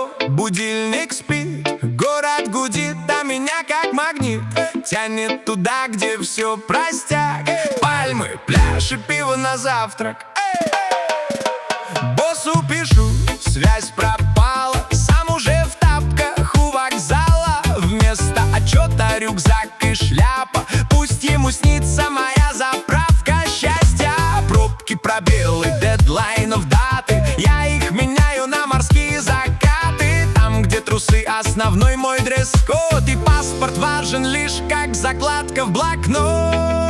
хорошо, будильник спит, город гудит, а меня как магнит тянет туда, где все простяк. Пальмы, пляж и пиво на завтрак. Боссу пишу, связь пропала, сам уже в тапках у вокзала. Вместо отчета рюкзак и шляпа, пусть ему снится моя заправка счастья. Пробки, пробелы, дедлайнов, даты, я их меняю на морские закаты. Там, где трусы, основной мой дресс-код, и паспорт важен лишь как закладка в блокнот.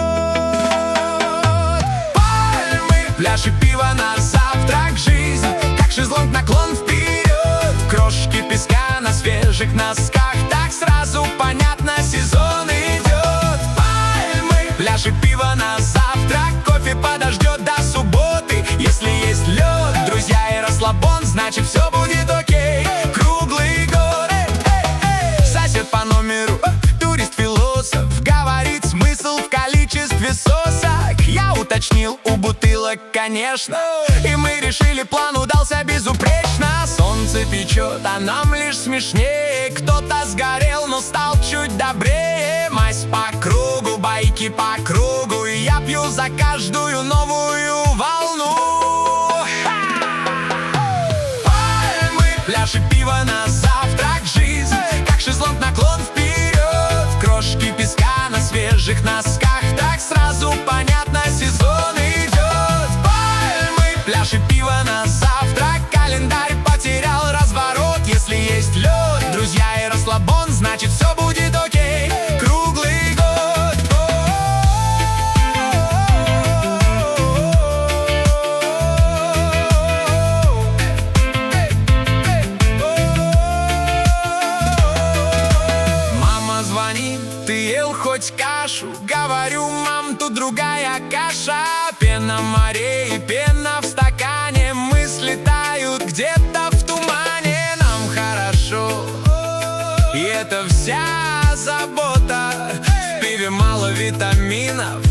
Пальмы, пляж и пиво на завтрак, жизнь как шезлонг, наклон вперед. Крошки песка на свежих носках, так сразу понятно, сезон идет. Пальмы, пляж и пиво на завтрак, кофе подождет до субботы. Если есть лед, друзья и расслабон, значит все будет окей круглый год. Сосед по номеру, турист-философ, говорит смысл в количестве сосок. Я уточнил, у бутылок, конечно, и мы решили, план удался безупречно. Солнце печет, а нам лишь смешнее. Кто-то сгорел, но стал чуть добрее. Мазь по кругу, байки по кругу, и я пью за каждую новую волну. Пальмы, пляж и пиво на завтрак, жизнь как шезлонг, наклон вперед. Крошки песка на свежих носках, так сразу понятно, сезон идет. Пальмы, пляж и пиво на завтрак, календарь потерял разворот. Если есть лед, друзья и расслабон, значит все будет окей круглый год. Мама звонит, ты ел хоть кашу? Говорю, мам, тут другая каша. Пена морей, пена в стакане, мысли тают где-то в тумане. Нам хорошо, и это вся забота. В пиве мало витаминов,